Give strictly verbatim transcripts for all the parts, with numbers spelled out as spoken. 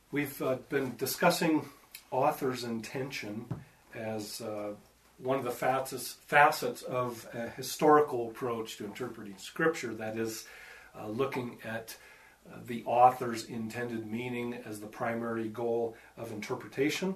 We've uh, been discussing author's intention as uh, one of the facets, facets of a historical approach to interpreting Scripture, that is, uh, looking at uh, the author's intended meaning as the primary goal of interpretation.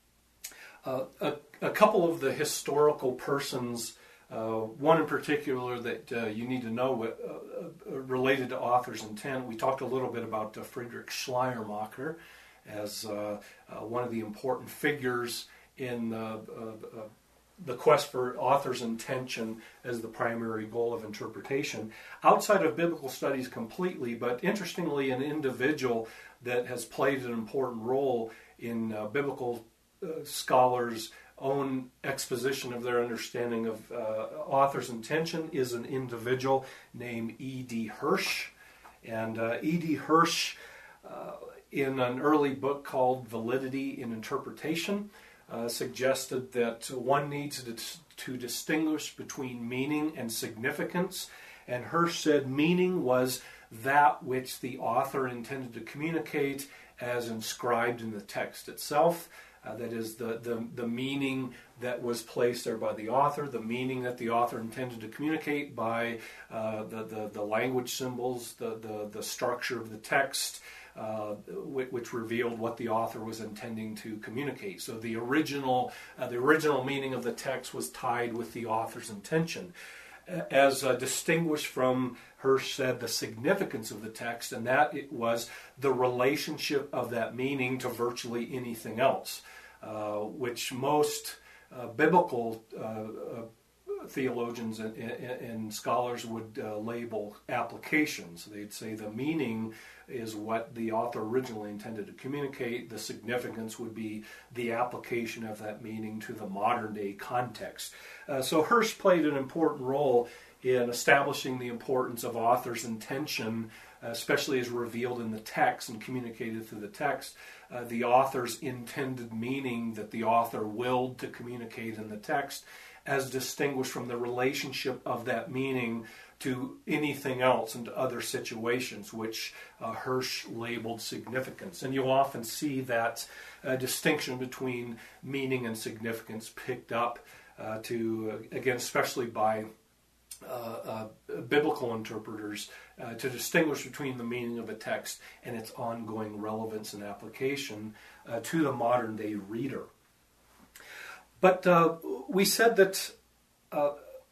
Uh, a, a couple of the historical persons, uh, one in particular that uh, you need to know uh, uh, related to author's intent. We talked a little bit about uh, Friedrich Schleiermacher as uh, uh, one of the important figures in uh, uh, uh, the quest for author's intention as the primary goal of interpretation. Outside of biblical studies completely, but interestingly, an individual that has played an important role in uh, biblical uh, scholars' own exposition of their understanding of uh, author's intention is an individual named E D Hirsch. And uh, E D Hirsch, uh, in an early book called Validity in Interpretation, uh, suggested that one needs to, to distinguish between meaning and significance. And Hirsch said meaning was that which the author intended to communicate as inscribed in the text itself. Uh, that is, the, the, the meaning that was placed there by the author, the meaning that the author intended to communicate by uh, the, the, the language symbols, the, the, the structure of the text, uh, which, which revealed what the author was intending to communicate. So the original, uh, the original meaning of the text was tied with the author's intention. As uh, distinguished from, Hirsch said, the significance of the text, and that it was the relationship of that meaning to virtually anything else, uh, which most uh, biblical uh, uh, theologians and, and, and scholars would uh, label applications. They'd say the meaning is what the author originally intended to communicate. The significance would be the application of that meaning to the modern day context. Uh, so Hirsch played an important role in establishing the importance of author's intention, uh, especially as revealed in the text and communicated through the text. Uh, the author's intended meaning that the author willed to communicate in the text, as distinguished from the relationship of that meaning to anything else and to other situations, which uh, Hirsch labeled significance. And you'll often see that uh, distinction between meaning and significance picked up uh, to, uh, again, especially by uh, uh, biblical interpreters, uh, to distinguish between the meaning of a text and its ongoing relevance and application uh, to the modern day reader. But uh, we said that uh,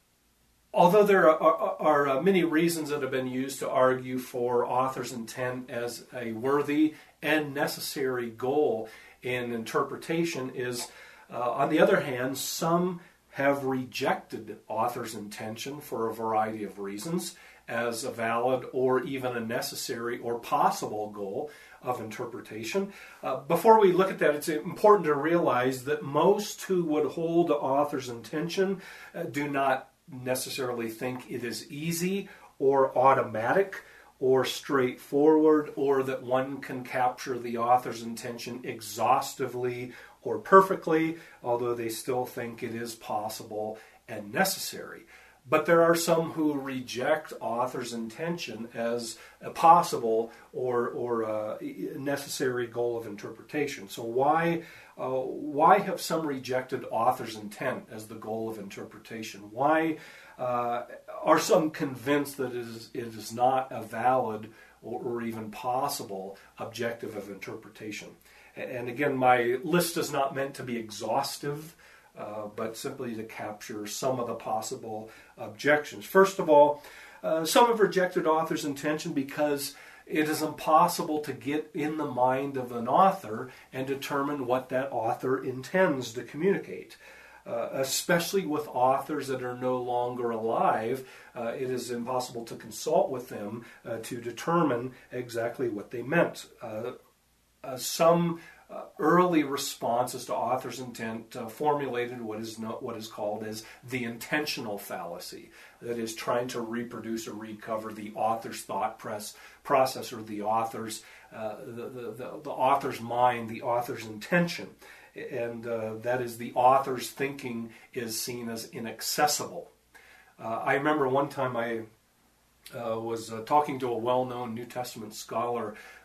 although there are, are, are uh, many reasons that have been used to argue for author's intent as a worthy and necessary goal in interpretation, is, uh, on the other hand, some have rejected author's intention for a variety of reasons as a valid or even a necessary or possible goal of interpretation. Uh, before we look at that, it's important to realize that most who would hold the author's intention uh, do not necessarily think it is easy or automatic or straightforward, or that one can capture the author's intention exhaustively or perfectly, although they still think it is possible and necessary. But there are some who reject author's intention as a possible or or a necessary goal of interpretation. So why uh, why have some rejected author's intent as the goal of interpretation? Why uh, are some convinced that it is, it is not a valid or, or even possible objective of interpretation? And again, my list is not meant to be exhaustive, Uh, but simply to capture some of the possible objections. First of all, uh, some have rejected author's intention because it is impossible to get in the mind of an author and determine what that author intends to communicate. Uh, especially with authors that are no longer alive, uh, it is impossible to consult with them uh, to determine exactly what they meant. Uh, uh, some Uh, early responses to author's intent uh, formulated what is not, what is called as the intentional fallacy. That is, trying to reproduce or recover the author's thought press, process or the author's uh, the, the, the, the author's mind, the author's intention, and uh, that is the author's thinking is seen as inaccessible. Uh, I remember one time I uh, was uh, talking to a well-known New Testament scholar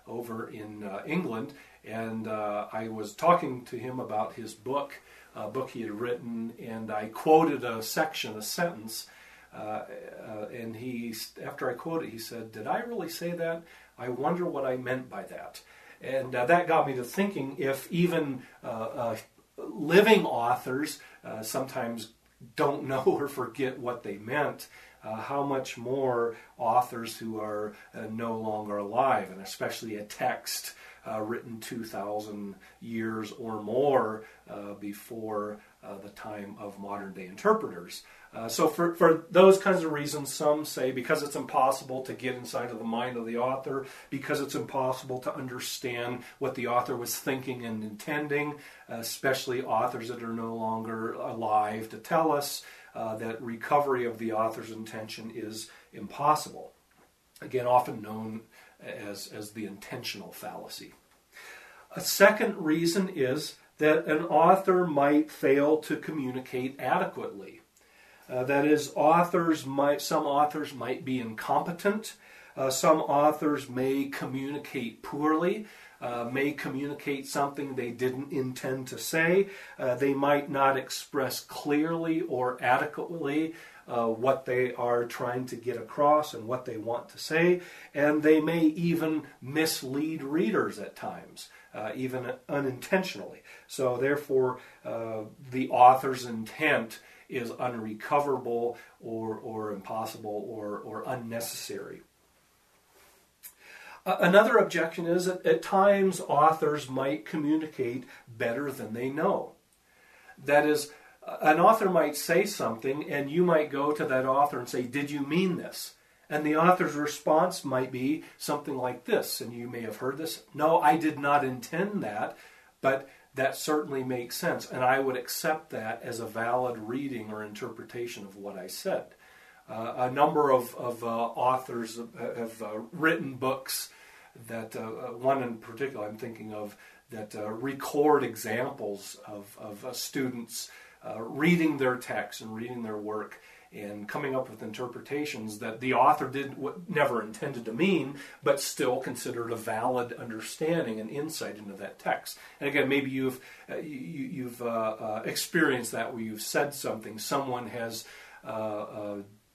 over in uh, England, and uh, I was talking to him about his book, a book he had written, and I quoted a section, a sentence, uh, uh, and he, after I quoted, he said, "Did I really say that? I wonder what I meant by that." And uh, that got me to thinking if even uh, uh, living authors uh, sometimes don't know or forget what they meant, uh, how much more authors who are uh, no longer alive, and especially a text uh, written two thousand years or more uh, before uh, the time of modern day interpreters. Uh, so for, for those kinds of reasons, some say because it's impossible to get inside of the mind of the author, because it's impossible to understand what the author was thinking and intending, especially authors that are no longer alive to tell us uh, that recovery of the author's intention is impossible. Again, often known as, as the intentional fallacy. A second reason is that an author might fail to communicate adequately. Uh, that is, authors might, some authors might be incompetent. Uh, some authors may communicate poorly, uh, may communicate something they didn't intend to say. Uh, they might not express clearly or adequately uh, what they are trying to get across and what they want to say. And they may even mislead readers at times, uh, even unintentionally. So therefore, uh, the author's intent is unrecoverable or, or impossible or, or unnecessary. Uh, another objection is that at times authors might communicate better than they know. That is, an author might say something and you might go to that author and say, "Did you mean this?" And the author's response might be something like this, and you may have heard this: "No, I did not intend that, but that certainly makes sense, and I would accept that as a valid reading or interpretation of what I said." Uh, a number of, of uh, authors have uh, written books that, uh, one in particular I'm thinking of, that uh, record examples of, of uh, students uh, reading their texts and reading their work and coming up with interpretations that the author did what never intended to mean, but still considered a valid understanding and insight into that text. And again, maybe you've uh, you, you've uh, uh, experienced that where you've said something, someone has uh, uh,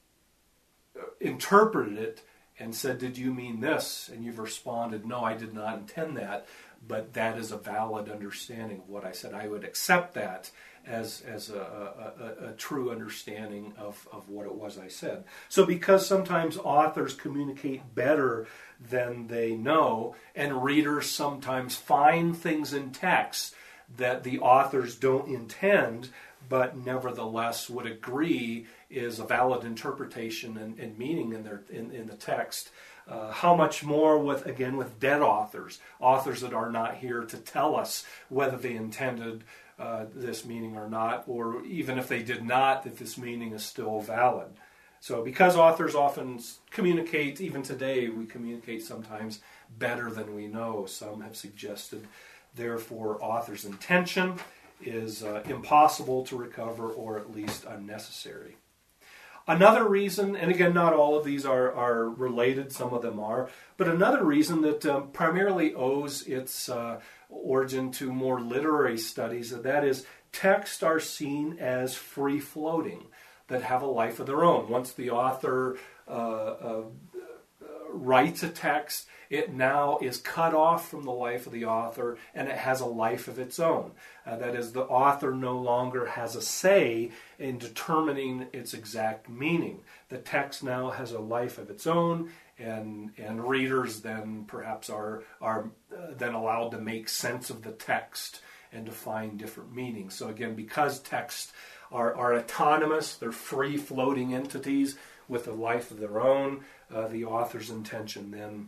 interpreted it and said, "Did you mean this?" And you've responded, "No, I did not intend that, but that is a valid understanding of what I said. I would accept that as as a, a, a, a true understanding of, of what it was I said." So because sometimes authors communicate better than they know, and readers sometimes find things in text that the authors don't intend, but nevertheless would agree is a valid interpretation and, and meaning in their in, in the text. Uh, how much more with, again, with dead authors, authors that are not here to tell us whether they intended uh, this meaning or not, or even if they did not, that this meaning is still valid. So because authors often communicate, even today we communicate sometimes better than we know, some have suggested, therefore, author's intention is uh, impossible to recover or at least unnecessary. Another reason, and again, not all of these are, are related, some of them are, but another reason that um, primarily owes its uh, origin to more literary studies, and that is texts are seen as free-floating, that have a life of their own. Once the author uh, uh, writes a text, it now is cut off from the life of the author, and it has a life of its own. Uh, that is, the author no longer has a say in determining its exact meaning. The text now has a life of its own, and and readers then perhaps are are uh, then allowed to make sense of the text and to find different meanings. So again, because texts are, are autonomous, they're free-floating entities with a life of their own, uh, the author's intention then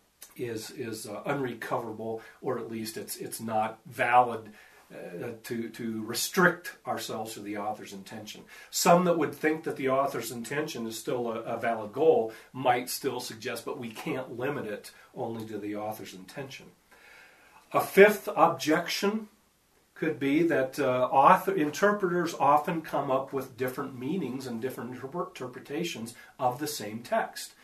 is is uh, unrecoverable, or at least it's it's not valid uh, to to restrict ourselves to the author's intention. Some that would think that the author's intention is still a, a valid goal might still suggest, but we can't limit it only to the author's intention. A fifth objection could be that uh, author interpreters often come up with different meanings and different interpretations of the same text.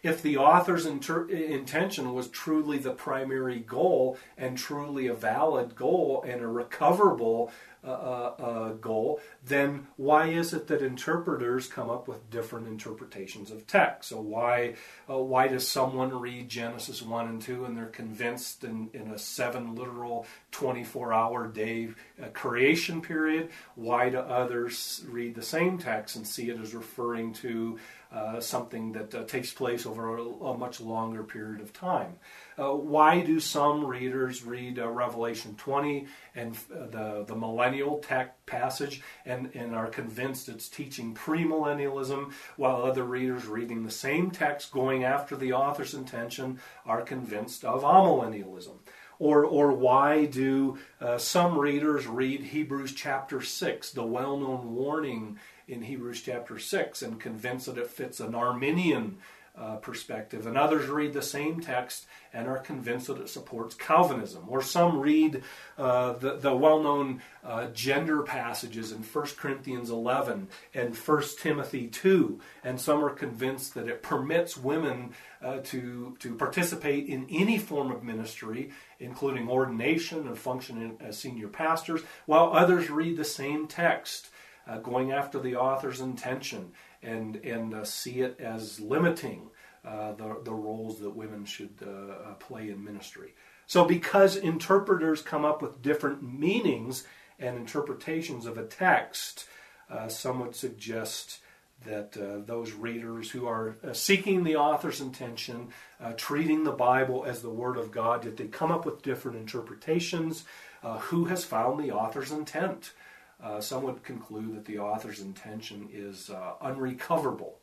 if the author's inter- intention was truly the primary goal and truly a valid goal and a recoverable uh, uh, goal, then why is it that interpreters come up with different interpretations of text? So why uh, why does someone read Genesis one and two and they're convinced in, in a seven literal twenty-four hour day uh, creation period? Why do others read the same text and see it as referring to uh, something that uh, takes place over a, a much longer period of time? Uh, why do some readers read uh, Revelation twenty and uh, the, the millennial tech passage and, and are convinced it's teaching premillennialism, while other readers reading the same text going after the author's intention are convinced of amillennialism? Or, or why do uh, some readers read Hebrews chapter six, the well-known warning in Hebrews chapter six, and convinced that it fits an Arminian uh, perspective, and others read the same text and are convinced that it supports Calvinism? Or some read uh, the, the well-known uh, gender passages in First Corinthians eleven and First Timothy two, and some are convinced that it permits women uh, to, to participate in any form of ministry, including ordination and functioning as senior pastors, while others read the same text, uh, going after the author's intention and, and uh, see it as limiting uh, the, the roles that women should uh, play in ministry. So because interpreters come up with different meanings and interpretations of a text, uh, some would suggest that uh, those readers who are uh, seeking the author's intention, uh, treating the Bible as the Word of God, that they come up with different interpretations. Uh, who has found the author's intent? Uh, some would conclude that the author's intention is uh, unrecoverable.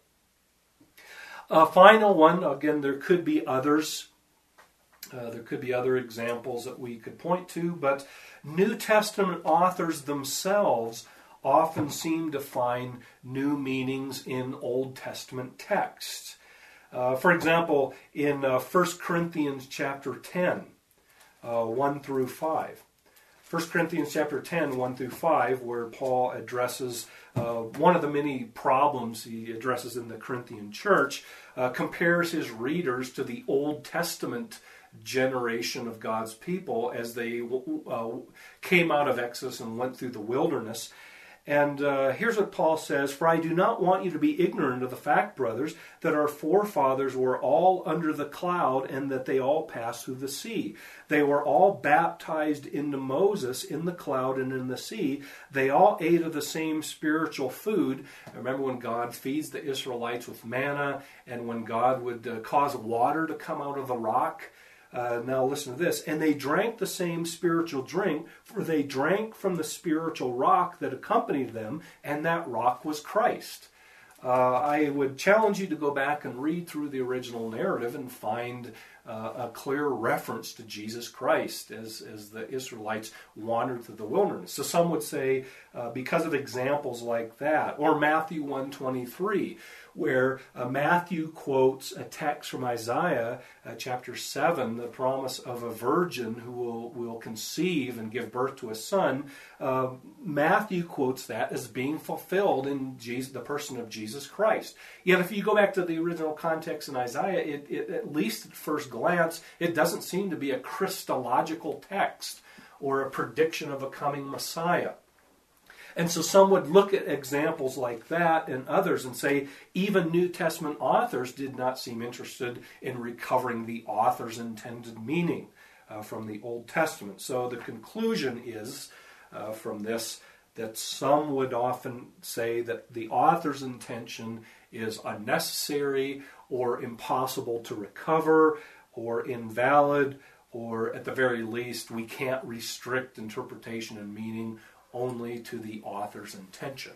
A final one, again, there could be others. Uh, there could be other examples that we could point to, but New Testament authors themselves often seem to find new meanings in Old Testament texts. Uh, for example, in uh, First Corinthians chapter ten, uh, one through five. First Corinthians chapter ten, one through five, where Paul addresses uh, one of the many problems he addresses in the Corinthian church, uh, compares his readers to the Old Testament generation of God's people as they uh, came out of Exodus and went through the wilderness. And uh, here's what Paul says: "For I do not want you to be ignorant of the fact, brothers, that our forefathers were all under the cloud and that they all passed through the sea. They were all baptized into Moses in the cloud and in the sea. They all ate of the same spiritual food." Remember when God feeds the Israelites with manna, and when God would uh, cause water to come out of the rock? Uh, now listen to this. "And they drank the same spiritual drink, for they drank from the spiritual rock that accompanied them, and that rock was Christ." Uh, I would challenge you to go back and read through the original narrative and find uh, a clear reference to Jesus Christ as, as the Israelites wandered through the wilderness. So some would say, uh, because of examples like that, or Matthew one twenty-three, where uh, Matthew quotes a text from Isaiah uh, chapter seven, the promise of a virgin who will, will conceive and give birth to a son. Uh, Matthew quotes that as being fulfilled in Jesus, the person of Jesus Christ. Yet if you go back to the original context in Isaiah, it, it, at least at first glance, it doesn't seem to be a Christological text or a prediction of a coming Messiah. And so some would look at examples like that and others and say even New Testament authors did not seem interested in recovering the author's intended meaning uh, from the Old Testament. So the conclusion is uh, from this that some would often say that the author's intention is unnecessary or impossible to recover or invalid, or at the very least we can't restrict interpretation and meaning only to the author's intention.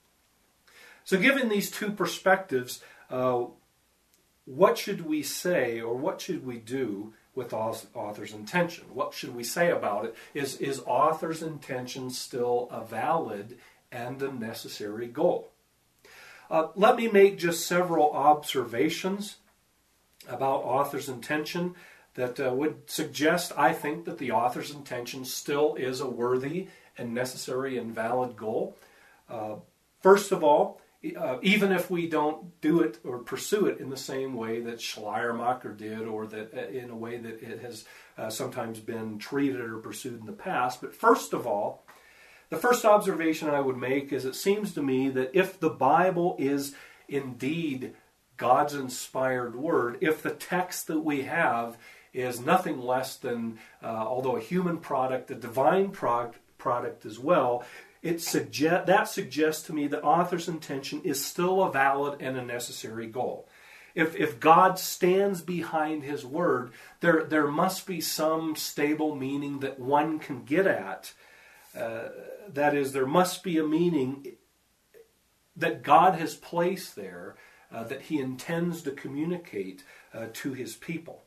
So given these two perspectives, uh, what should we say or what should we do with author's intention? What should we say about it? Is, is author's intention still a valid and a necessary goal? Uh, let me make just several observations about author's intention that uh, would suggest, I think, that the author's intention still is a worthy and necessary and valid goal. Uh, first of all, uh, even if we don't do it or pursue it in the same way that Schleiermacher did, or that uh, in a way that it has uh, sometimes been treated or pursued in the past. But first of all, the first observation I would make is it seems to me that if the Bible is indeed God's inspired word, if the text that we have is nothing less than, uh, although a human product, a divine product, product as well, it suggest, that suggests to me that author's intention is still a valid and a necessary goal. If, if God stands behind his word, there, there must be some stable meaning that one can get at. Uh, that is, there must be a meaning that God has placed there uh, that he intends to communicate uh, to his people.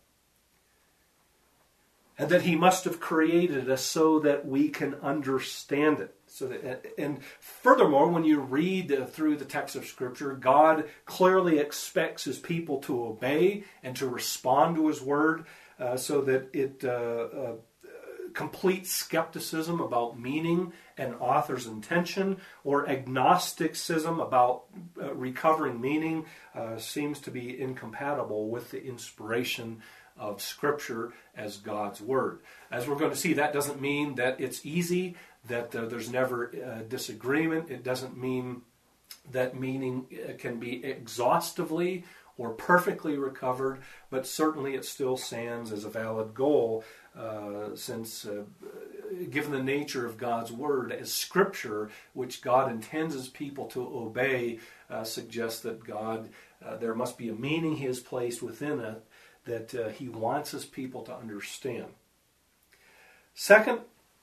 And that he must have created us so that we can understand it. So that, and furthermore, when you read uh, through the text of Scripture, God clearly expects his people to obey and to respond to his word, uh, so that it uh, uh, complete skepticism about meaning and author's intention, or agnosticism about uh, recovering meaning, uh, seems to be incompatible with the inspiration of Scripture as God's word. As we're going to see, that doesn't mean that it's easy, that uh, there's never uh, disagreement. It doesn't mean that meaning can be exhaustively or perfectly recovered, but certainly it still stands as a valid goal, uh, since uh, given the nature of God's word as Scripture, which God intends his people to obey, uh, suggests that God, uh, there must be a meaning he has placed within it that uh, he wants his people to understand. Second,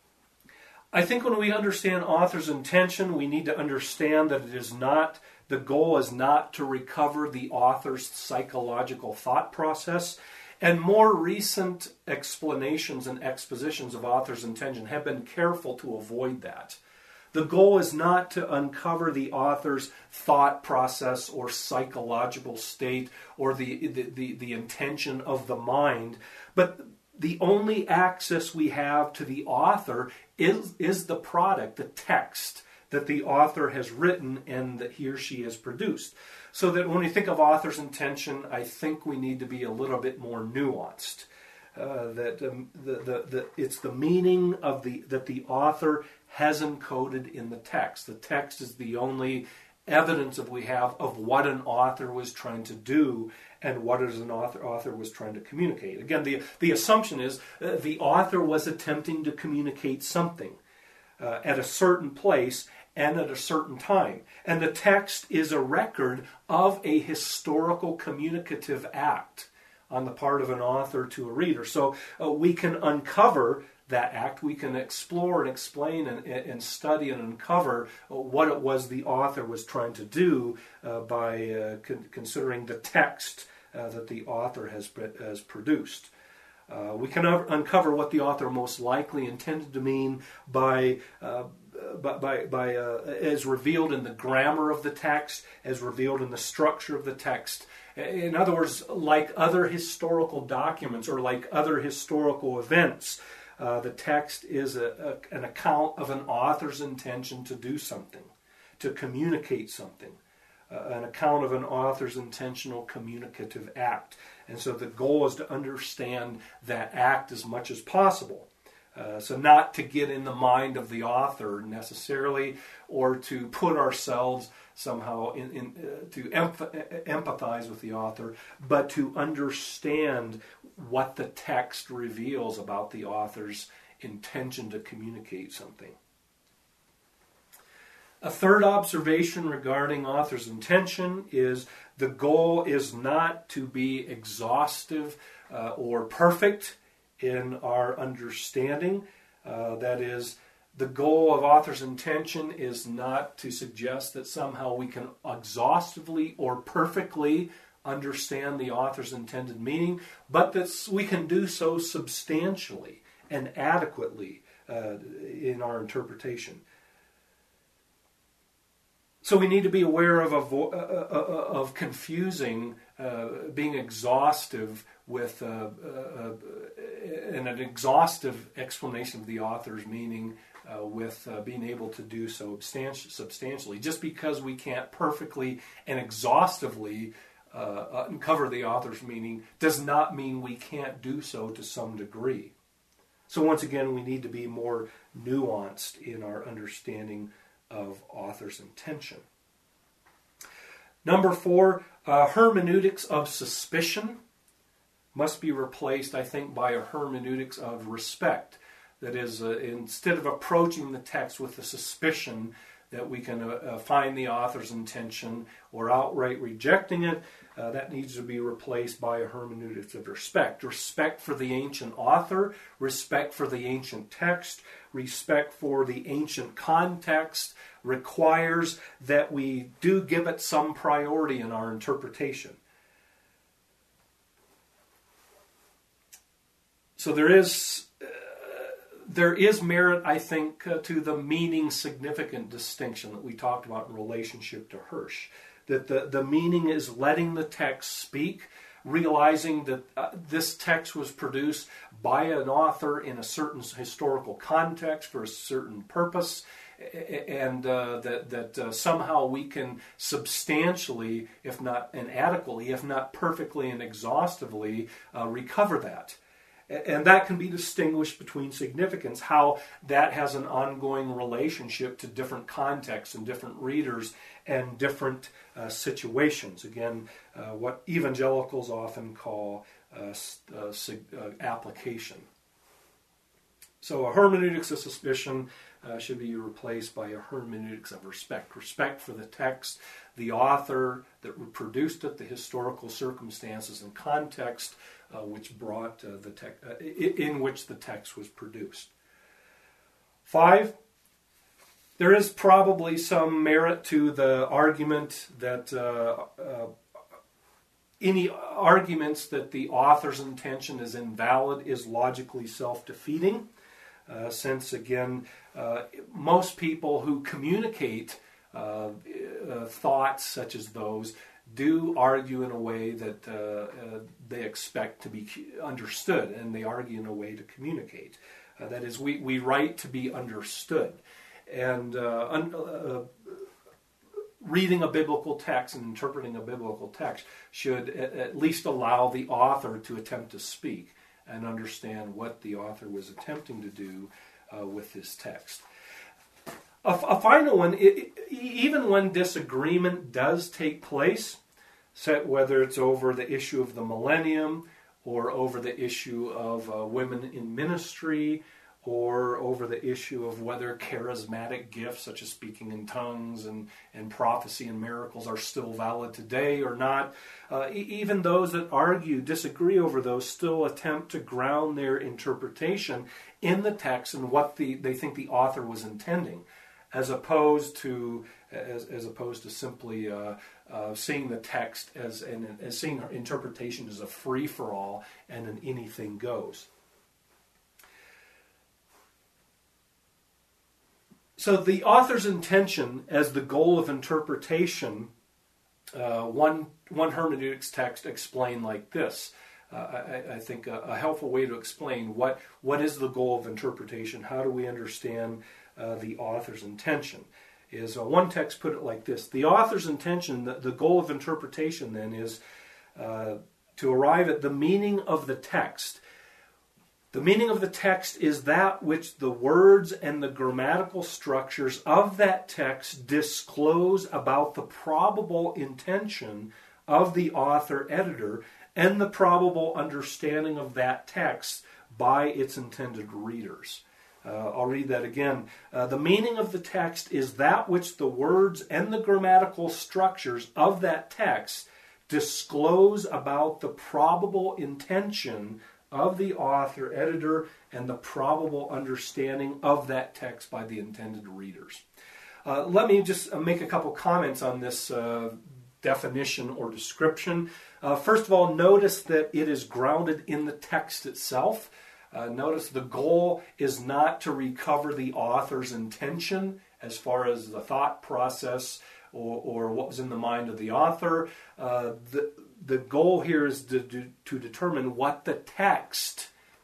I think when we understand author's intention, we need to understand that it is not, the goal is not to recover the author's psychological thought process. And more recent explanations and expositions of author's intention have been careful to avoid that. The goal is not to uncover the author's thought process or psychological state or the, the, the, the intention of the mind, but the only access we have to the author is, is the product, the text that the author has written and that he or she has produced. So that when we think of author's intention, I think we need to be a little bit more nuanced. Uh, that um, the, the, the, it's the meaning of the that the author has encoded in the text. The text is the only evidence that we have of what an author was trying to do and what is an author, author was trying to communicate. Again, the, the assumption is uh, the author was attempting to communicate something uh, at a certain place and at a certain time. And the text is a record of a historical communicative act on the part of an author to a reader. So uh, we can uncover that act. We can explore and explain and, and study and uncover what it was the author was trying to do uh, by uh, con- considering the text uh, that the author has, has produced. Uh, we can uncover what the author most likely intended to mean by uh, by, by, by uh, as revealed in the grammar of the text, as revealed in the structure of the text. In other words, like other historical documents or like other historical events, uh, the text is a, a, an account of an author's intention to do something, to communicate something, uh, an account of an author's intentional communicative act. And so the goal is to understand that act as much as possible. Uh, so not to get in the mind of the author necessarily, or to put ourselves somehow in, in uh, to emph- empathize with the author, but to understand what the text reveals about the author's intention to communicate something. A third observation regarding author's intention is the goal is not to be exhaustive uh, or perfect in our understanding. Uh, that is, the goal of author's intention is not to suggest that somehow we can exhaustively or perfectly understand the author's intended meaning, but that we can do so substantially and adequately uh, in our interpretation. So we need to be aware of avo- uh, uh, of confusing, uh, being exhaustive with uh, uh, uh, and an exhaustive explanation of the author's meaning uh, with uh, being able to do so substantially. Just because we can't perfectly and exhaustively uh, uncover the author's meaning does not mean we can't do so to some degree. So once again, we need to be more nuanced in our understanding of author's intention. Number four, uh, hermeneutics of suspicion must be replaced, I think, by a hermeneutics of respect. That is, uh, instead of approaching the text with the suspicion that we can uh, uh, find the author's intention or outright rejecting it, uh, that needs to be replaced by a hermeneutics of respect. Respect for the ancient author, respect for the ancient text, respect for the ancient context requires that we do give it some priority in our interpretation. So there is uh, there is merit, I think, uh, to the meaning significant distinction that we talked about in relationship to Hirsch. That the, the meaning is letting the text speak, realizing that uh, this text was produced by an author in a certain historical context for a certain purpose, and uh, that, that uh, somehow we can substantially, if not inadequately, if not perfectly and exhaustively, uh, recover that. And that can be distinguished between significance, how that has an ongoing relationship to different contexts and different readers and different uh, situations. Again, uh, what evangelicals often call uh, uh, uh, application. So a hermeneutics of suspicion uh, should be replaced by a hermeneutics of respect. Respect for the text, the author that produced it, the historical circumstances and context uh, which brought uh, the text, uh, in which the text was produced. Five, there is probably some merit to the argument that uh, uh, any arguments that the author's intention is invalid is logically self-defeating. Uh, since, again, uh, most people who communicate uh, uh, thoughts such as those do argue in a way that uh, uh, they expect to be understood, and they argue in a way to communicate. Uh, that is, we, we write to be understood. And uh, un- uh, reading a biblical text and interpreting a biblical text should at, at least allow the author to attempt to speak and understand what the author was attempting to do uh, with his text. A, a final one, it, it, even when disagreement does take place, set whether it's over the issue of the millennium or over the issue of uh, women in ministry or over the issue of whether charismatic gifts such as speaking in tongues and, and prophecy and miracles are still valid today or not. Uh, e- even those that argue, disagree over those, still attempt to ground their interpretation in the text and what the, they think the author was intending, as opposed to as, as opposed to simply uh, uh, seeing the text as an as seeing interpretation as a free-for-all and an anything goes. So the author's intention as the goal of interpretation, uh, one one hermeneutics text explained like this. Uh, I, I think a, a helpful way to explain what, what is the goal of interpretation, how do we understand uh, the author's intention, is uh, one text put it like this. The author's intention, the, the goal of interpretation then is uh, to arrive at the meaning of the text. The meaning of the text is that which the words and the grammatical structures of that text disclose about the probable intention of the author-editor and the probable understanding of that text by its intended readers. Uh, I'll read that again. Uh, the meaning of the text is that which the words and the grammatical structures of that text disclose about the probable intention of the author, editor, and the probable understanding of that text by the intended readers. Uh, let me just make a couple comments on this uh, definition or description. Uh, first of all, notice that it is grounded in the text itself. Uh, notice the goal is not to recover the author's intention as far as the thought process or, or what was in the mind of the author. Uh, the The goal here is to, to, to determine what the text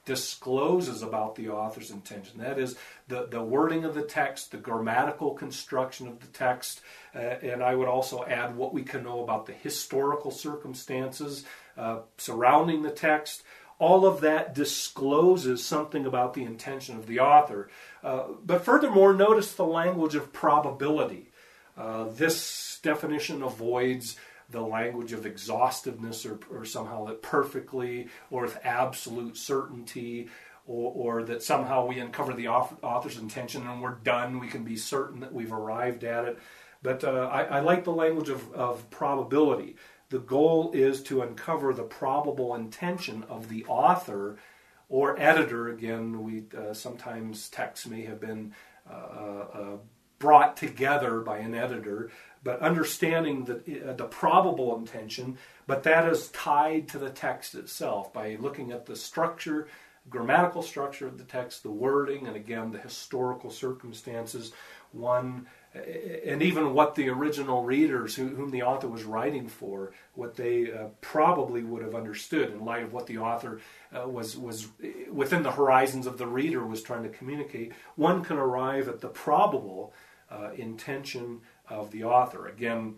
discloses about the author's intention. That is, the, the wording of the text, the grammatical construction of the text, uh, and I would also add what we can know about the historical circumstances uh, surrounding the text. All of that discloses something about the intention of the author. Uh, but furthermore, notice the language of probability. Uh, this definition avoids the language of exhaustiveness or, or somehow that perfectly or with absolute certainty, or, or that somehow we uncover the author's intention and we're done, we can be certain that we've arrived at it. But uh, I, I like the language of, of probability. The goal is to uncover the probable intention of the author or editor. Again, we uh, sometimes texts may have been uh, uh, brought together by an editor, but understanding the, uh, the probable intention, but that is tied to the text itself by looking at the structure, grammatical structure of the text, the wording, and again, the historical circumstances, one, and even what the original readers who, whom the author was writing for, what they uh, probably would have understood in light of what the author uh, was, was within the horizons of the reader was trying to communicate. One can arrive at the probable uh, intention of the author. Again,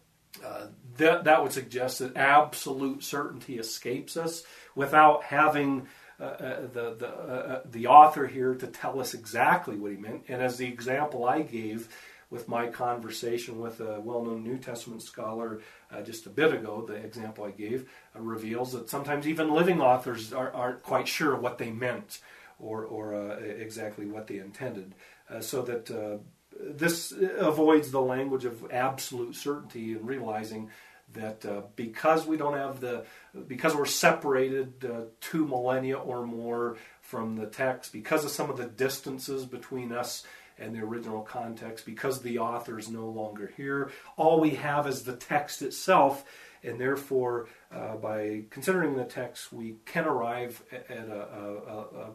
uh, that, that would suggest that absolute certainty escapes us without having uh, uh, the, the, uh, the author here to tell us exactly what he meant. And as the example I gave with my conversation with a well-known New Testament scholar uh, just a bit ago, the example I gave uh, reveals that sometimes even living authors are, aren't quite sure what they meant or, or uh, exactly what they intended. Uh, so that uh, this avoids the language of absolute certainty and realizing that uh, because we don't have the, because we're separated uh, two millennia or more from the text, because of some of the distances between us and the original context, because the author is no longer here, all we have is the text itself, and therefore, uh, by considering the text, we can arrive at a, a, a,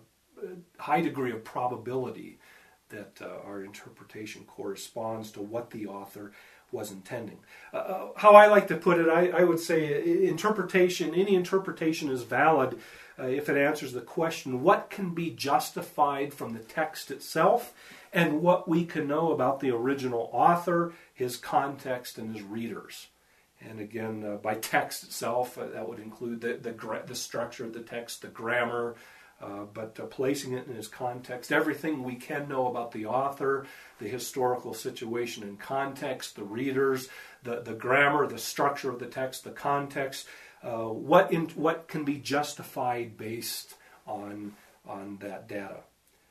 a high degree of probability that uh, our interpretation corresponds to what the author was intending. Uh, how I like to put it, I, I would say interpretation, any interpretation is valid uh, if it answers the question, what can be justified from the text itself, and what we can know about the original author, his context, and his readers. And again, uh, by text itself, uh, that would include the, the, gra- the structure of the text, the grammar, Uh, but uh, placing it in its context, everything we can know about the author, the historical situation and context, the readers, the, the grammar, the structure of the text, the context, uh, what in, what can be justified based on, on that data.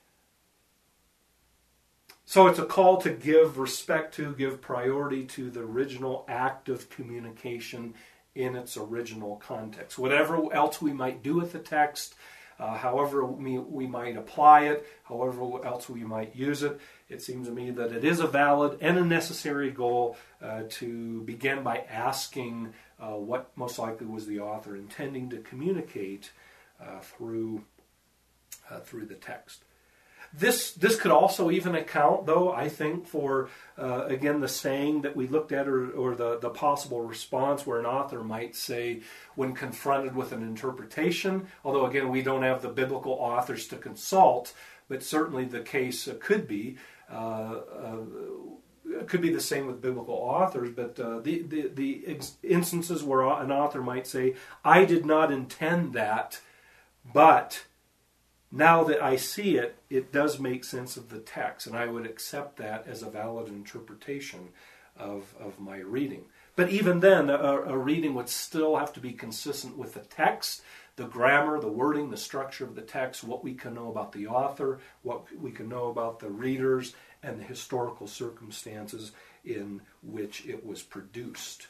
So it's a call to give respect to, give priority to the original act of communication in its original context. Whatever else we might do with the text, Uh, however we, we might apply it, however else we might use it, it seems to me that it is a valid and a necessary goal uh, to begin by asking uh, what most likely was the author intending to communicate uh, through, uh, through the text. This this could also even account, though, I think, for, uh, again, the saying that we looked at, or, or the, the possible response where an author might say when confronted with an interpretation, although, again, we don't have the biblical authors to consult, but certainly the case uh, could be, uh, uh, it could be the same with biblical authors, but uh, the, the, the ex- instances where an author might say, I did not intend that, but now that I see it, it does make sense of the text, and I would accept that as a valid interpretation of, of my reading. But even then, a, a reading would still have to be consistent with the text, the grammar, the wording, the structure of the text, what we can know about the author, what we can know about the readers, and the historical circumstances in which it was produced.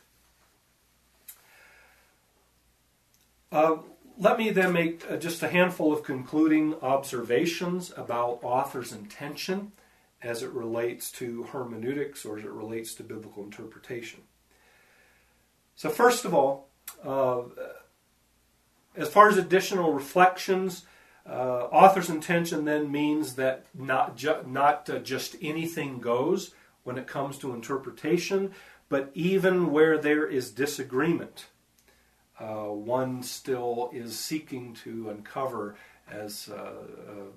Uh, Let me then make uh, just a handful of concluding observations about author's intention as it relates to hermeneutics or as it relates to biblical interpretation. So first of all, uh, as far as additional reflections, uh, author's intention then means that not, ju- not uh, just anything goes when it comes to interpretation, but even where there is disagreement, Uh, one still is seeking to uncover as uh, uh,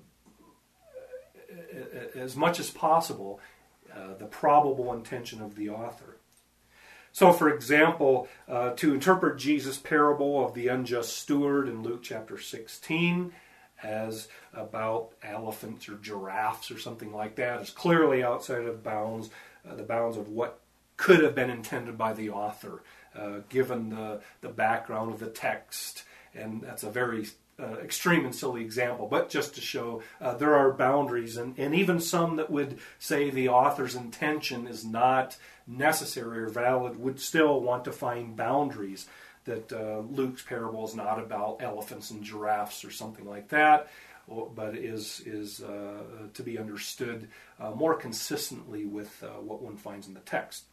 as much as possible uh, the probable intention of the author. So, for example, uh, to interpret Jesus' parable of the unjust steward in Luke chapter sixteen as about elephants or giraffes or something like that is clearly outside of bounds, uh, the bounds of what could have been intended by the author, uh, given the, the background of the text. And that's a very uh, extreme and silly example, but just to show uh, there are boundaries, and, and even some that would say the author's intention is not necessary or valid would still want to find boundaries, that uh, Luke's parable is not about elephants and giraffes or something like that, but is is uh, to be understood uh, more consistently with uh, what one finds in the text.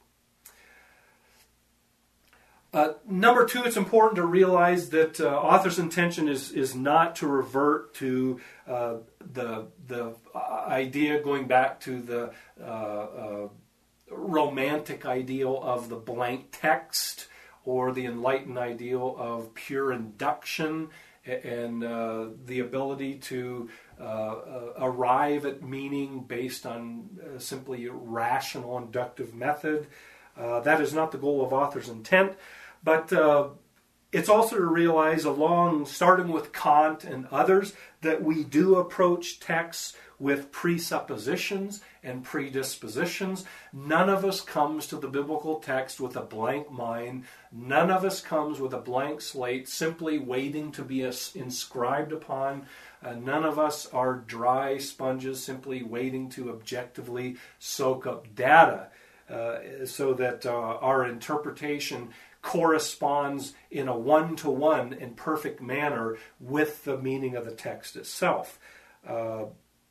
Uh, number two, it's important to realize that uh, author's intention is is not to revert to uh, the the idea going back to the uh, uh, romantic ideal of the blank text, or the enlightened ideal of pure induction and uh, the ability to uh, uh, arrive at meaning based on uh, simply rational inductive method. Uh, that is not the goal of author's intent, but uh, it's also to realize, along starting with Kant and others, that we do approach texts with presuppositions and predispositions. None of us comes to the biblical text with a blank mind. None of us comes with a blank slate simply waiting to be inscribed upon. Uh, none of us are dry sponges simply waiting to objectively soak up data uh, so that uh, our interpretation corresponds in a one-to-one and perfect manner with the meaning of the text itself. Uh,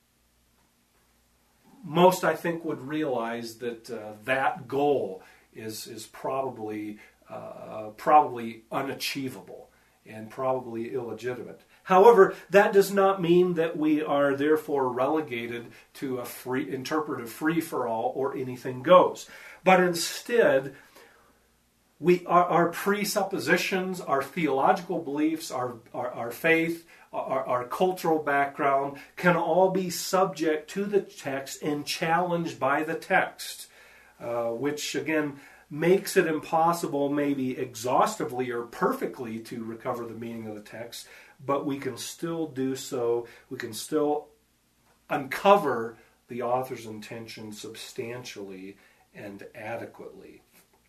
most, I think, would realize that uh, that goal is is probably uh, probably unachievable and probably illegitimate. However, that does not mean that we are therefore relegated to a free interpretive free-for-all or anything goes. But instead, we our, our presuppositions, our theological beliefs, our our, our faith, Our, our cultural background can all be subject to the text and challenged by the text, uh, which again makes it impossible maybe exhaustively or perfectly to recover the meaning of the text, but we can still do so. We can still uncover the author's intention substantially and adequately.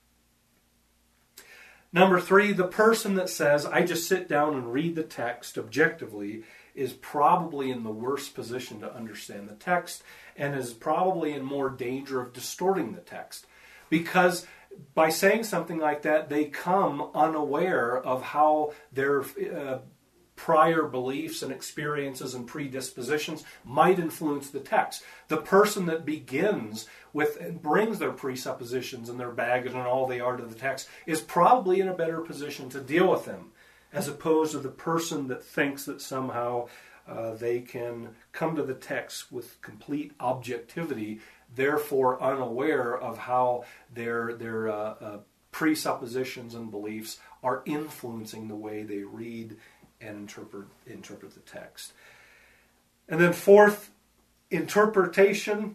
Number three, the person that says, I just sit down and read the text objectively, is probably in the worst position to understand the text and is probably in more danger of distorting the text. Because by saying something like that, they come unaware of how their uh, prior beliefs and experiences and predispositions might influence the text. The person that begins with and brings their presuppositions and their baggage and all they are to the text is probably in a better position to deal with them, as opposed to the person that thinks that somehow uh, they can come to the text with complete objectivity, therefore unaware of how their their uh, uh, presuppositions and beliefs are influencing the way they read and interpret interpret the text. And then fourth, interpretation,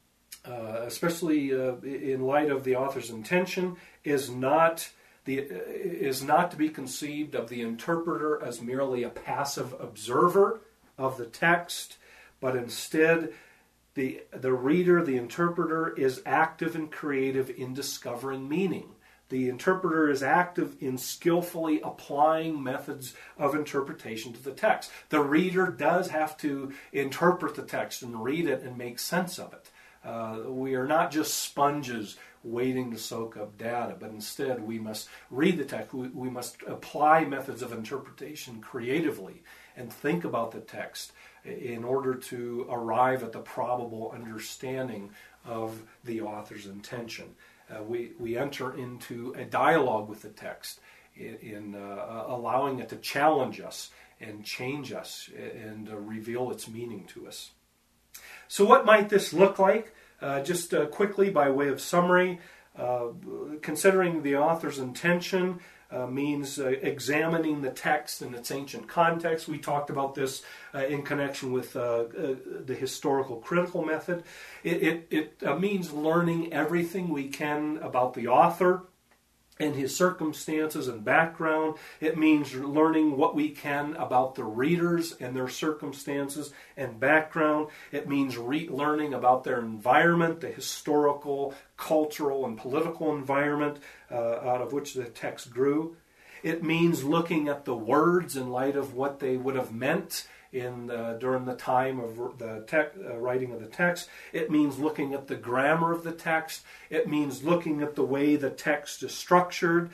uh, especially uh, in light of the author's intention, is not the is not to be conceived of the interpreter as merely a passive observer of the text, but instead the the reader, the interpreter, is active and creative in discovering meaning. The interpreter is active in skillfully applying methods of interpretation to the text. The reader does have to interpret the text and read it and make sense of it. Uh, we are not just sponges waiting to soak up data, but instead we must read the text. We, we must apply methods of interpretation creatively and think about the text in order to arrive at the probable understanding of the author's intention. Uh, we, we enter into a dialogue with the text in, in uh, allowing it to challenge us and change us and uh, reveal its meaning to us. So what might this look like? Uh, just uh, quickly by way of summary, uh, considering the author's intention, uh, means uh, examining the text in its ancient context. We talked about this uh, in connection with uh, uh, the historical critical method. It, it, it uh, means learning everything we can about the author and his circumstances and background. It means learning what we can about the readers and their circumstances and background. It means re- learning about their environment, the historical, cultural, and political environment uh, out of which the text grew. It means looking at the words in light of what they would have meant in uh, during the time of the tech, uh, writing of the text. It means looking at the grammar of the text. It means looking at the way the text is structured.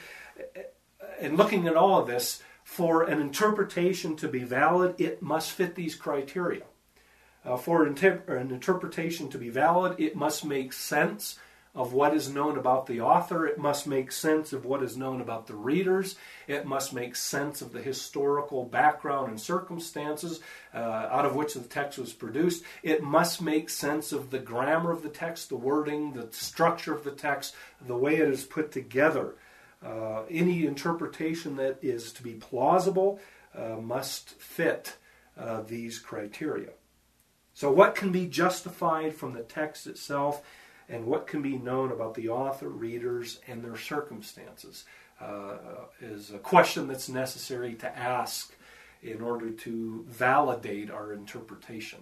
And looking at all of this, for an interpretation to be valid, it must fit these criteria. Uh, for an, inter- an interpretation to be valid, it must make sense of what is known about the author. It must make sense of what is known about the readers. It must make sense of the historical background and circumstances uh, out of which the text was produced. It must make sense of the grammar of the text, the wording, the structure of the text, the way it is put together. Uh, any interpretation that is to be plausible uh, must fit uh, these criteria. So what can be justified from the text itself, and what can be known about the author, readers, and their circumstances uh, is a question that's necessary to ask in order to validate our interpretation.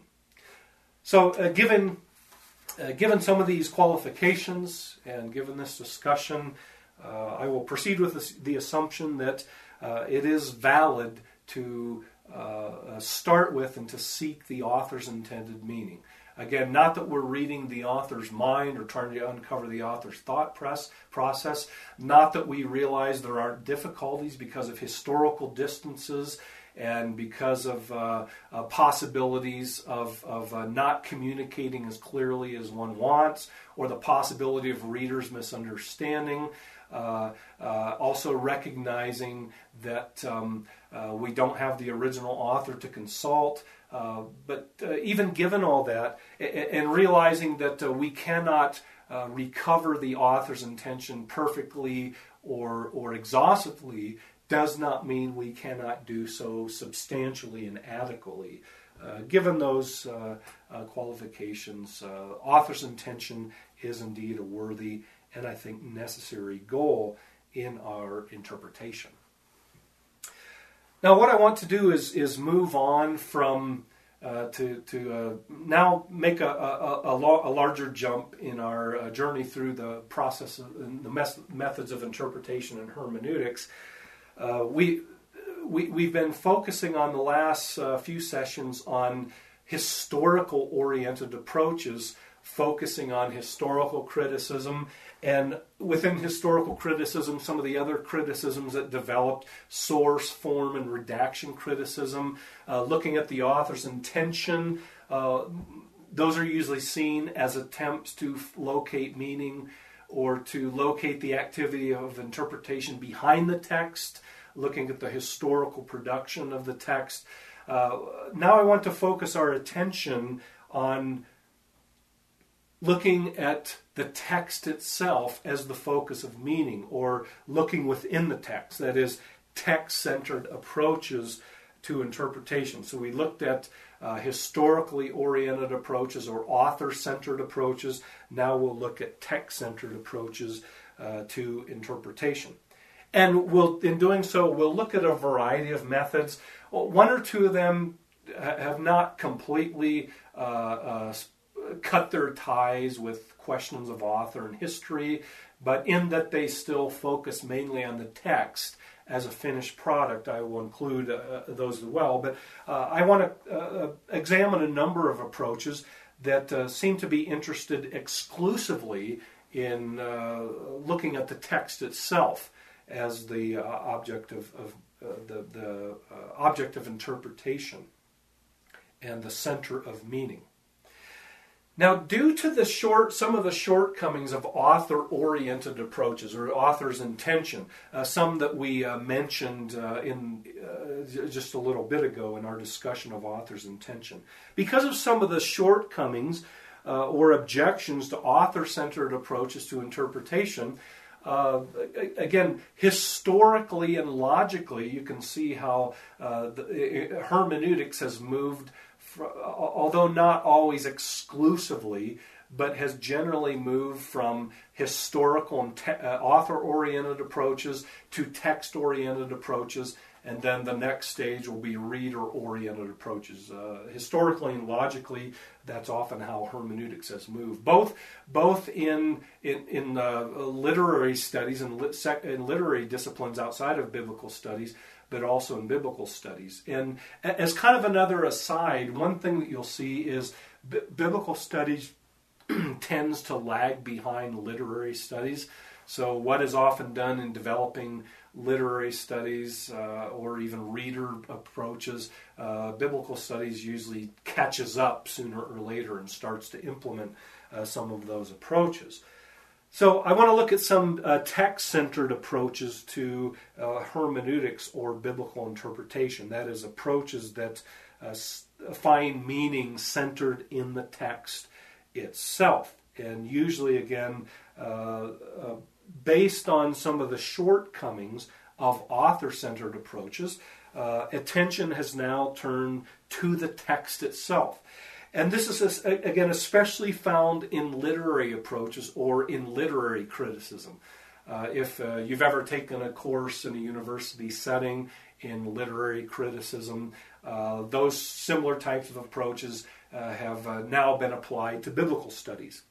So uh, given, uh, given some of these qualifications and given this discussion, uh, I will proceed with this, the assumption that uh, it is valid to uh, start with and to seek the author's intended meaning. Again, not that we're reading the author's mind or trying to uncover the author's thought press, process, not that we realize there aren't difficulties because of historical distances and because of uh, uh, possibilities of, of uh, not communicating as clearly as one wants, or the possibility of readers misunderstanding. Uh, uh, also recognizing that um, uh, we don't have the original author to consult. Uh, but uh, even given all that, and, and realizing that uh, we cannot uh, recover the author's intention perfectly or, or exhaustively, does not mean we cannot do so substantially and adequately. Uh, given those uh, uh, qualifications, uh, author's intention is indeed a worthy and I think necessary goal in our interpretation. Now, what I want to do is is move on from uh, to to uh, now make a a, a, a larger jump in our uh, journey through the process of the mes- methods of interpretation and hermeneutics. Uh, we we we've been focusing on the last uh, few sessions on historical oriented approaches, focusing on historical criticism. And within historical criticism, some of the other criticisms that developed, source, form, and redaction criticism, uh, looking at the author's intention, uh, those are usually seen as attempts to f- locate meaning or to locate the activity of interpretation behind the text, looking at the historical production of the text. Uh, now I want to focus our attention on looking at the text itself as the focus of meaning, or looking within the text, that is, text-centered approaches to interpretation. So we looked at uh, historically oriented approaches or author-centered approaches. Now we'll look at text-centered approaches uh, to interpretation. And we'll, in doing so, we'll look at a variety of methods. One or two of them have not completely uh, uh, cut their ties with questions of author and history, but in that they still focus mainly on the text as a finished product, I will include uh, those as well. But uh, I want to uh, examine a number of approaches that uh, seem to be interested exclusively in uh, looking at the text itself as the uh, object of, of uh, the, the uh, object of interpretation and the center of meaning. Now, due to the short, some of the shortcomings of author-oriented approaches or author's intention, uh, some that we uh, mentioned uh, in uh, just a little bit ago in our discussion of author's intention, because of some of the shortcomings uh, or objections to author-centered approaches to interpretation, uh, again, historically and logically, you can see how uh, the, hermeneutics has moved, from, although not always exclusively, but has generally moved from historical and te- uh, author-oriented approaches to text-oriented approaches, and then the next stage will be reader-oriented approaches. Uh, historically and logically, that's often how hermeneutics has moved, both both in in, in uh, literary studies and lit- sec- in literary disciplines outside of biblical studies, but also in biblical studies. And as kind of another aside, one thing that you'll see is b- biblical studies tends to lag behind literary studies. So what is often done in developing literary studies uh, or even reader approaches, uh, biblical studies usually catches up sooner or later and starts to implement uh, some of those approaches. So I want to look at some uh, text-centered approaches to uh, hermeneutics or biblical interpretation. That is, approaches that uh, find meaning centered in the text itself, and usually again uh, uh, based on some of the shortcomings of author-centered approaches. Uh, attention has now turned to the text itself, and this is again especially found in literary approaches or in literary criticism. Uh, if uh, you've ever taken a course in a university setting in literary criticism, uh, those similar types of approaches Uh, have uh, now been applied to biblical studies.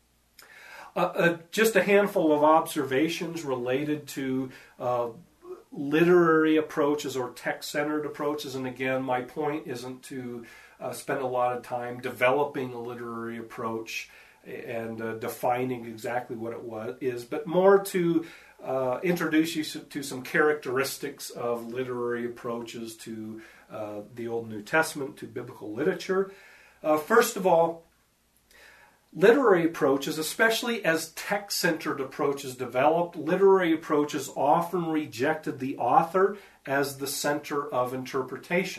Uh, uh, just a handful of observations related to uh, literary approaches or text-centered approaches, and again, my point isn't to uh, spend a lot of time developing a literary approach and uh, defining exactly what it was, is, but more to uh, introduce you to some characteristics of literary approaches to uh, the Old and New Testament, to biblical literature. Uh, first of all, literary approaches, especially as text-centered approaches developed, literary approaches often rejected the author as the center of interpretation.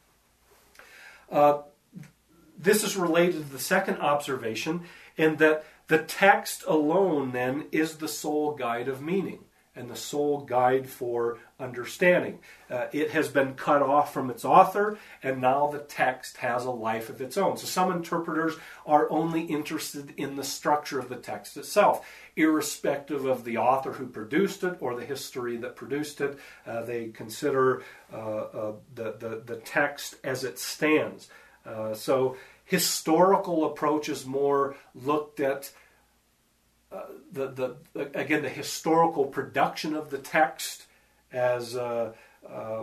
Uh, this is related to the second observation, in that the text alone then is the sole guide of meaning and the sole guide for understanding. Uh, it has been cut off from its author, and now the text has a life of its own. So some interpreters are only interested in the structure of the text itself, irrespective of the author who produced it or the history that produced it. Uh, they consider uh, uh, the, the, the text as it stands. Uh, so historical approaches more looked at Uh, the, the again the historical production of the text as uh, uh,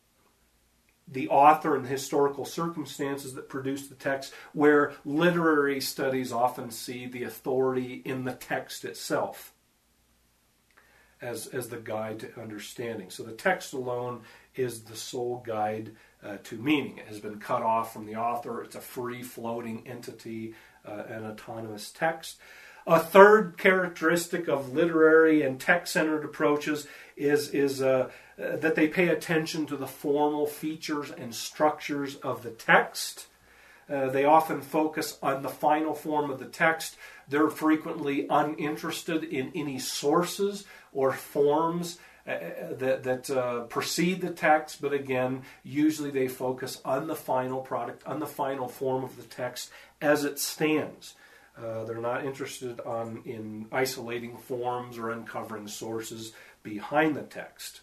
the author and the historical circumstances that produce the text, where literary studies often see the authority in the text itself as, as the guide to understanding. So the text alone is the sole guide uh, to meaning. It has been cut off from the author. It's a free-floating entity, uh, an autonomous text. A third characteristic of literary and text-centered approaches is, is uh, uh, that they pay attention to the formal features and structures of the text. Uh, they often focus on the final form of the text. They're frequently uninterested in any sources or forms uh, that, that uh, precede the text, but again, usually they focus on the final product, on the final form of the text as it stands. Uh, they're not interested on, in isolating forms or uncovering sources behind the text.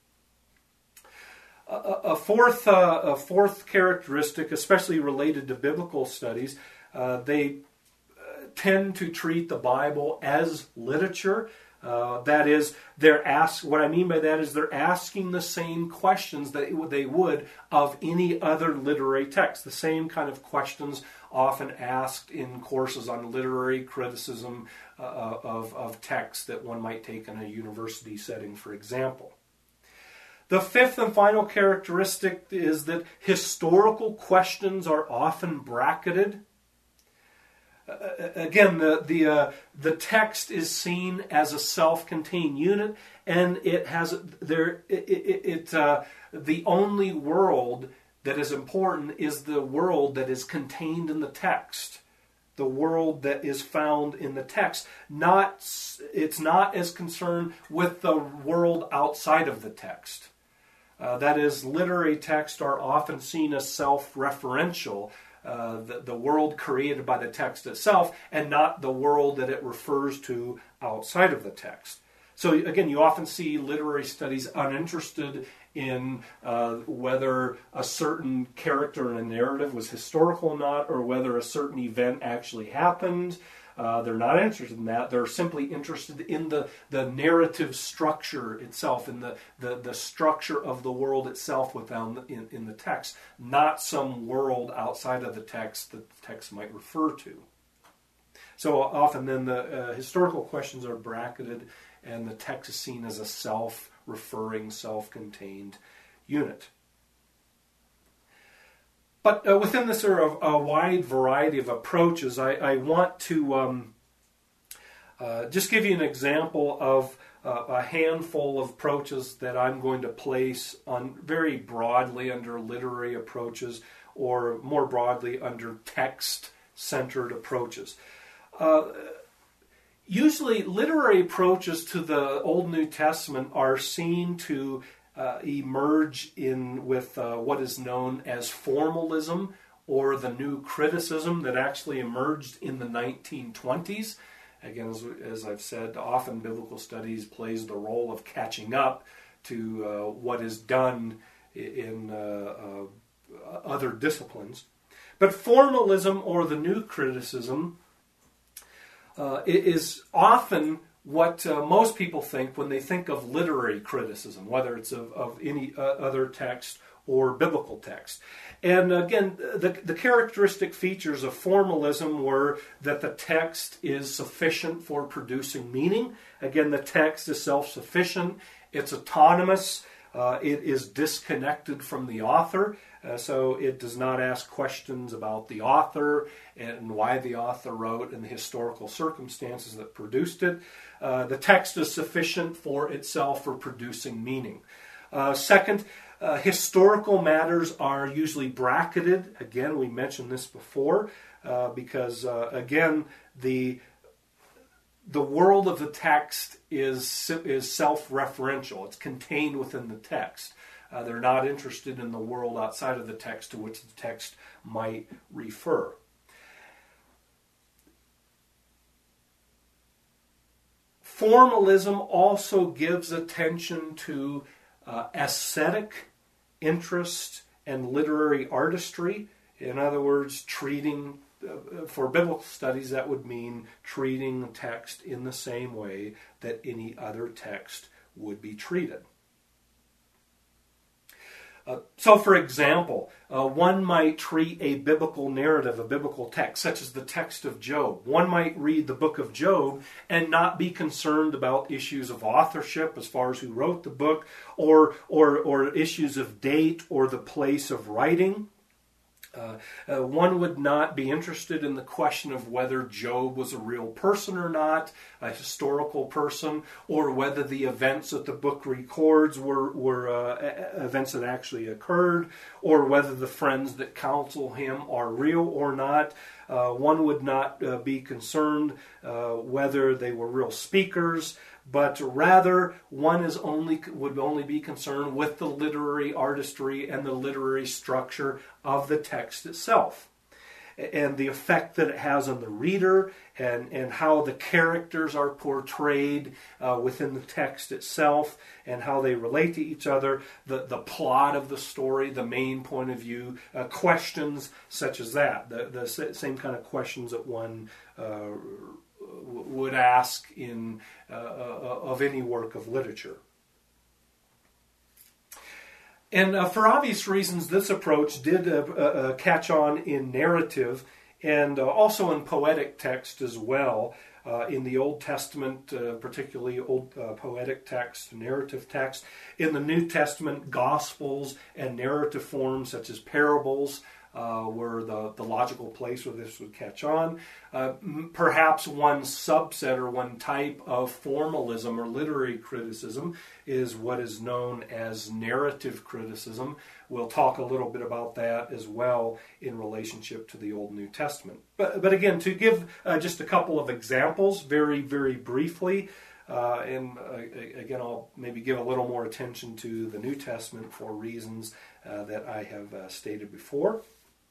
A, a, fourth, uh, a fourth characteristic, especially related to biblical studies, uh, they uh, tend to treat the Bible as literature. Uh, that is, they're ask. What I mean by that is they're asking the same questions that they would of any other literary text. The same kind of questions often asked in courses on literary criticism uh, of, of texts that one might take in a university setting, for example. The fifth and final characteristic is that historical questions are often bracketed. Uh, again, the the uh, the text is seen as a self-contained unit, and it has there it, it, it uh, the only world that is important is the world that is contained in the text. the world that is found in the text. Not, it's not as concerned with the world outside of the text. Uh, that is, literary texts are often seen as self-referential, uh, the, the world created by the text itself, and not the world that it refers to outside of the text. So again, you often see literary studies uninterested in uh, whether a certain character in a narrative was historical or not, or whether a certain event actually happened. Uh, they're not interested in that. They're simply interested in the, the narrative structure itself, in the, the, the structure of the world itself within the, in, in the text, not some world outside of the text that the text might refer to. So often then the uh, historical questions are bracketed, and the text is seen as a self-referring, self-contained unit. But uh, within this sort of a wide variety of approaches, I, I want to um, uh, just give you an example of uh, a handful of approaches that I'm going to place on very broadly under literary approaches, or more broadly under text-centered approaches. Uh, usually, literary approaches to the Old and New Testament are seen to uh, emerge in with uh, what is known as formalism, or the new criticism that actually emerged in the nineteen twenties. Again, as, as I've said, often biblical studies plays the role of catching up to uh, what is done in uh, uh, other disciplines. But formalism, or the new criticism, uh, is often what uh, most people think when they think of literary criticism, whether it's of, of any uh, other text or biblical text. And again, the, the characteristic features of formalism were that the text is sufficient for producing meaning. Again, the text is self-sufficient, it's autonomous, uh, it is disconnected from the author, uh, so it does not ask questions about the author and why the author wrote and the historical circumstances that produced it. Uh, the text is sufficient for itself for producing meaning. Uh, second, uh, historical matters are usually bracketed. Again, we mentioned this before, uh, because uh, again, the the world of the text is is self-referential. It's contained within the text. Uh, they're not interested in the world outside of the text to which the text might refer. Formalism also gives attention to uh, aesthetic interest and literary artistry. In other words, treating, uh, for biblical studies, that would mean treating the text in the same way that any other text would be treated. Uh, so, for example, uh, one might treat a biblical narrative, a biblical text, such as the text of Job. One might read the book of Job and not be concerned about issues of authorship as far as who wrote the book, or or, or issues of date or the place of writing. Uh, uh, one would not be interested in the question of whether Job was a real person or not, a historical person, or whether the events that the book records were, were uh, events that actually occurred, or whether the friends that counsel him are real or not. Uh, one would not uh, be concerned uh, whether they were real speakers, but rather one is only would only be concerned with the literary artistry and the literary structure of the text itself, and the effect that it has on the reader, and, and how the characters are portrayed uh, within the text itself, and how they relate to each other, the, the plot of the story, the main point of view, uh, questions such as that, the, the same kind of questions that one uh, would ask in uh, of any work of literature. And uh, for obvious reasons, this approach did uh, uh, catch on in narrative and uh, also in poetic text as well. Uh, in the Old Testament, uh, particularly old uh, poetic text, narrative text. In the New Testament, Gospels and narrative forms such as parables uh, were the, the logical place where this would catch on. Uh, m- perhaps one subset or one type of formalism or literary criticism is what is known as narrative criticism. We'll talk a little bit about that as well in relationship to the Old and New Testament. But, but again, to give uh, just a couple of examples very, very briefly, Uh, and uh, again, I'll maybe give a little more attention to the New Testament for reasons uh, that I have uh, stated before.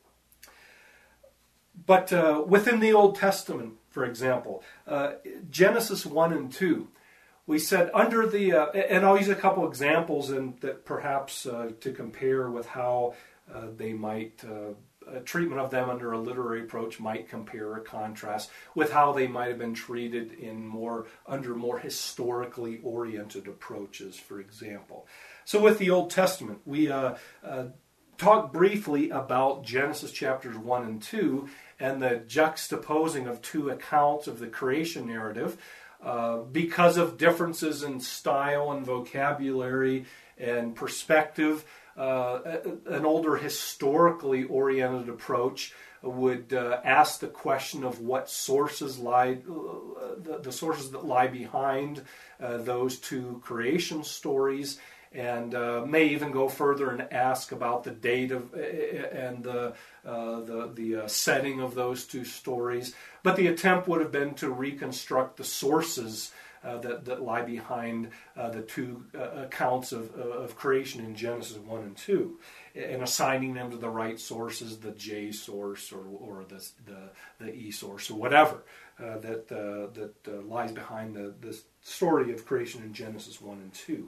But uh, within the Old Testament, for example, uh, Genesis one and two, we said under the, uh, and I'll use a couple examples and that perhaps uh, to compare with how uh, they might uh, a treatment of them under a literary approach might compare or contrast with how they might have been treated in more under more historically oriented approaches, for example. So with the Old Testament, we uh, uh, talked briefly about Genesis chapters one and two and the juxtaposing of two accounts of the creation narrative uh, because of differences in style and vocabulary and perspective. Uh, an older historically oriented approach would uh, ask the question of what sources lie, uh, the, the sources that lie behind uh, those two creation stories, and uh, may even go further and ask about the date of uh, and the uh, the, the uh, setting of those two stories. But the attempt would have been to reconstruct the sources Uh, that, that lie behind uh, the two uh, accounts of, uh, of creation in Genesis one and two, and assigning them to the right sources, the J source or, or the, the, the E source or whatever uh, that, uh, that uh, lies behind the, the story of creation in Genesis one and two.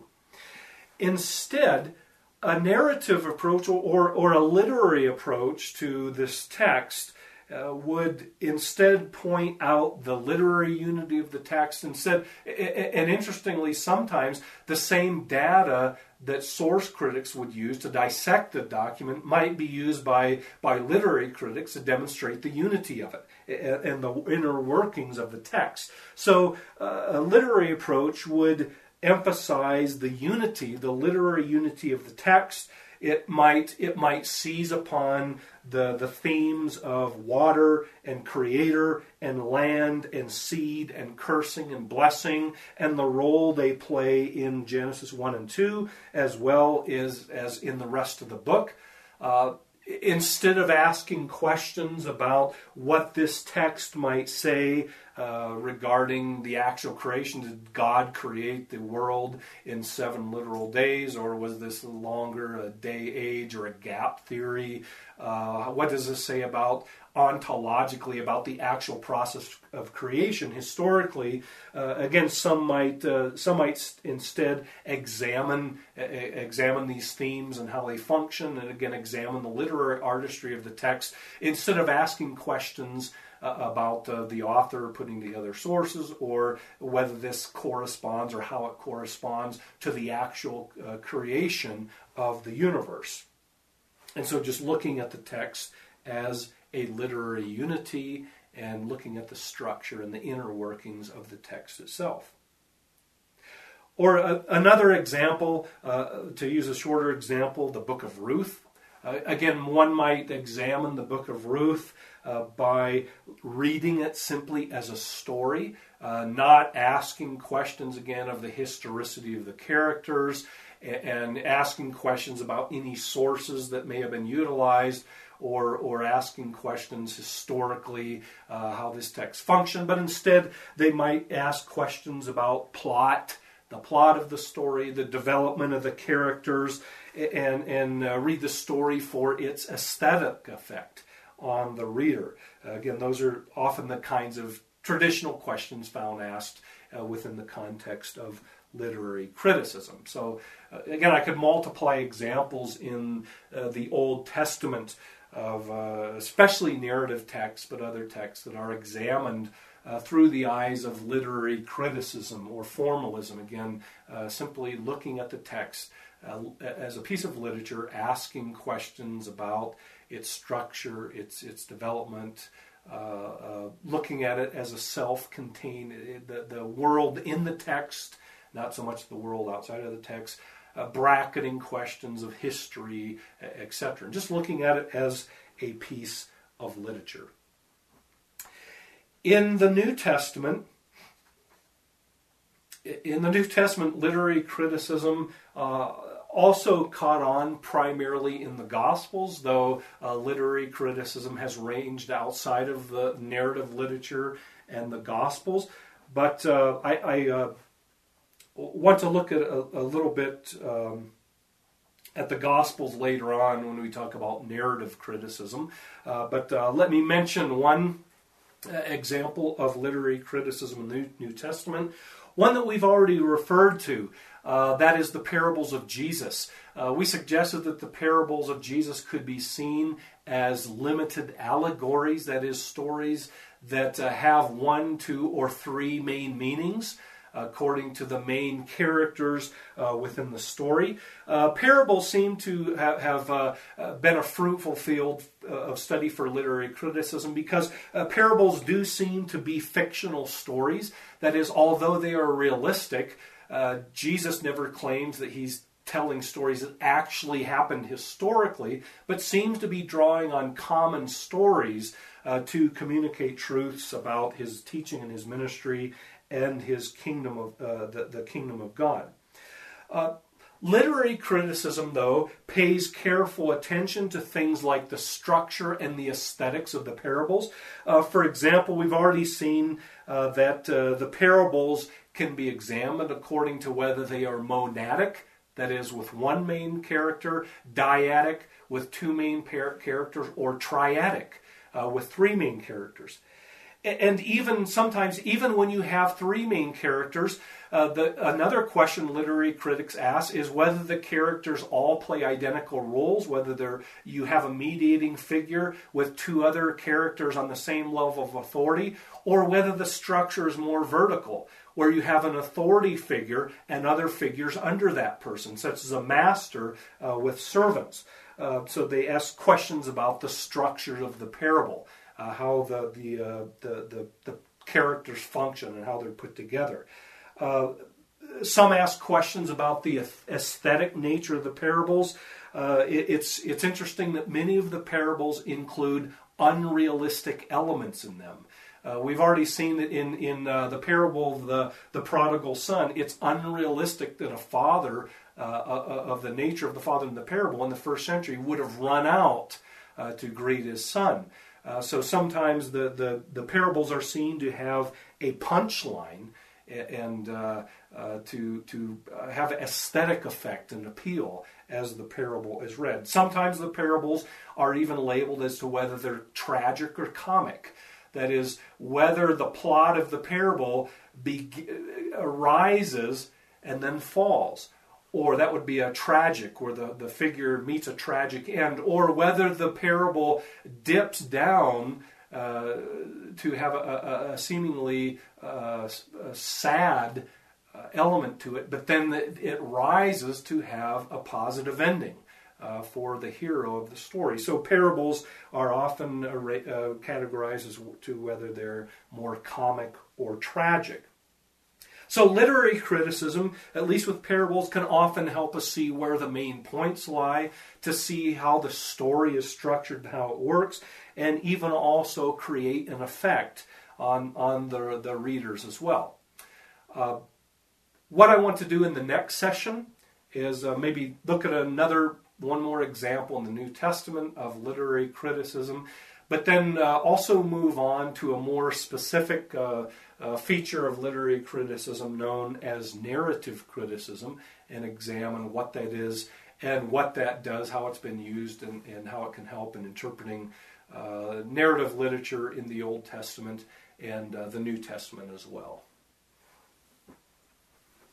Instead, a narrative approach or, or a literary approach to this text Uh, would instead point out the literary unity of the text. Instead, and interestingly, sometimes the same data that source critics would use to dissect the document might be used by, by literary critics to demonstrate the unity of it and the inner workings of the text. So uh, a literary approach would emphasize the unity, the literary unity of the text. It might it might seize upon the, the themes of water and creator and land and seed and cursing and blessing and the role they play in Genesis one and two as well as, as in the rest of the book. Uh, instead of asking questions about what this text might say uh, regarding the actual creation, did God create the world in seven literal days, or was this longer a day age or a gap theory? Uh, what does this say about ontologically about the actual process of creation historically? Uh, again, some might uh, some might instead examine uh, examine these themes and how they function, and again examine the literary artistry of the text instead of asking questions uh, about uh, the author putting together sources or whether this corresponds or how it corresponds to the actual uh, creation of the universe. And so, just looking at the text as a literary unity and looking at the structure and the inner workings of the text itself. Or a, another example, uh, to use a shorter example, the book of Ruth. Uh, again, one might examine the book of Ruth uh, by reading it simply as a story, uh, not asking questions again of the historicity of the characters and asking questions about any sources that may have been utilized, or or asking questions historically uh, how this text functioned, but instead they might ask questions about plot, the plot of the story, the development of the characters, and, and uh, read the story for its aesthetic effect on the reader. Uh, again, those are often the kinds of traditional questions found asked uh, within the context of literary criticism. So uh, again, I could multiply examples in uh, the Old Testament of uh, especially narrative texts, but other texts that are examined uh, through the eyes of literary criticism or formalism. Again, uh, simply looking at the text uh, as a piece of literature, asking questions about its structure, its its development, uh, uh, looking at it as a self-contained, the, the world in the text, not so much the world outside of the text, uh, bracketing questions of history, et cetera. And just looking at it as a piece of literature. In the New Testament, in the New Testament, literary criticism uh, also caught on primarily in the Gospels, though uh, literary criticism has ranged outside of the narrative literature and the Gospels. But uh, I, I uh, want to look at a, a little bit um, at the Gospels later on when we talk about narrative criticism. Uh, but uh, let me mention one example of literary criticism in the New, New Testament, one that we've already referred to. Uh, that is the parables of Jesus. Uh, we suggested that the parables of Jesus could be seen as limited allegories, that is, stories that uh, have one, two, or three main meanings according to the main characters uh, within the story. Uh, parables seem to ha- have uh, been a fruitful field uh, of study for literary criticism because uh, parables do seem to be fictional stories. That is, although they are realistic, uh, Jesus never claims that he's telling stories that actually happened historically, but seems to be drawing on common stories uh, to communicate truths about his teaching and his ministry and his kingdom of uh, the, the kingdom of God. Uh, literary criticism, though, pays careful attention to things like the structure and the aesthetics of the parables. Uh, for example, we've already seen uh, that uh, the parables can be examined according to whether they are monadic, that is, with one main character, dyadic, with two main par- characters, or triadic, uh, with three main characters. And even sometimes, even when you have three main characters, uh, the, another question literary critics ask is whether the characters all play identical roles, whether they're, you have a mediating figure with two other characters on the same level of authority, or whether the structure is more vertical, where you have an authority figure and other figures under that person, such as a master uh, with servants. Uh, so they ask questions about the structure of the parable. Uh, how the the, uh, the the the characters function and how they're put together. Uh, some ask questions about the aesthetic nature of the parables. Uh, it, it's it's interesting that many of the parables include unrealistic elements in them. Uh, we've already seen that in in uh, the parable of the the prodigal son, it's unrealistic that a father uh, of the nature of the father in the parable in the first century would have run out uh, to greet his son. Uh, so sometimes the, the, the parables are seen to have a punchline and uh, uh, to, to have aesthetic effect and appeal as the parable is read. Sometimes the parables are even labeled as to whether they're tragic or comic. That is, whether the plot of the parable be, arises and then falls. Or that would be a tragic, where the, the figure meets a tragic end. Or whether the parable dips down uh, to have a, a, a seemingly uh, a sad uh, element to it, but then it rises to have a positive ending uh, for the hero of the story. So parables are often uh, uh, categorized as to whether they're more comic or tragic. So literary criticism, at least with parables, can often help us see where the main points lie, to see how the story is structured and how it works, and even also create an effect on, on the, the readers as well. Uh, what I want to do in the next session is uh, maybe look at another, one more example in the New Testament of literary criticism, but then uh, also move on to a more specific uh, uh, feature of literary criticism known as narrative criticism, and examine what that is and what that does, how it's been used, and, and how it can help in interpreting uh, narrative literature in the Old Testament and uh, the New Testament as well.